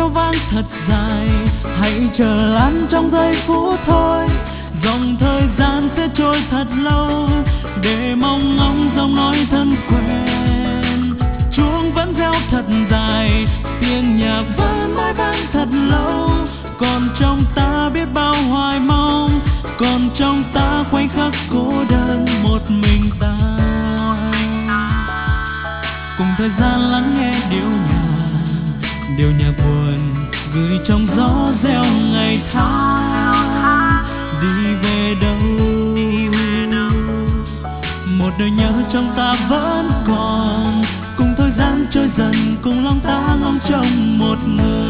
reo vang thật dài. Hãy chờ lắng trong giây phút thôi, dòng thời gian sẽ trôi thật lâu để mong ngóng giọng nói thân quen. Chuông vẫn reo thật dài, tiếng nhạc vẫn mãi vang thật lâu. Còn trong ta biết bao hoài mong, còn trong ta khoảnh khắc cô đơn một mình ta. Cùng thời gian lắng nghe điệu nhạc buồn gửi trong gió reo ngày tháng. Đi về đâu một đời nhớ trong ta vẫn còn, cùng thời gian trôi dần, cùng lòng ta ngóng trông một người.